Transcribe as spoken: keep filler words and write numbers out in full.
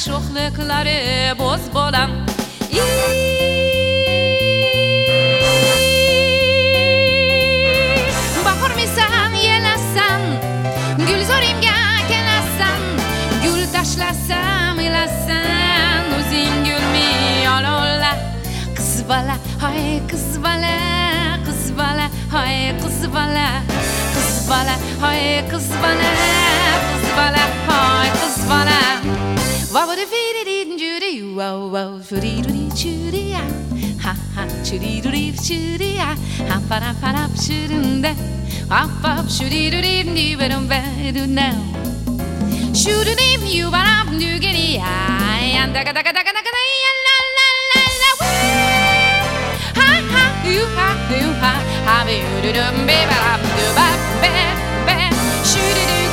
sho'xliqlari boz bolam. Bahormisan, yelasan, gulzorimga kelasan, gul tashlasam ilasan, o'zing gulmi olola. Qiz bola, hoy qiz bola, qiz bola, hoy qiz bola, qiz bola, hoy qiz bola, qiz bola, hoy qiz bola. Wow, what a feeling, Judy, wow, wow, Judy, Judy, Judy, ha, ha, Judy, Judy, Judy, ha, pa, pa, pa, pa, Judy, ha, pa, Judy, Judy, Judy, but I'm better now. Judy, you are up, you get it, and da, da, da, da, da, da, la, la, la, la, ha, ha, you, ha, you, ha, ha, you, do, do, baby, do, ba, ba, ba, Judy,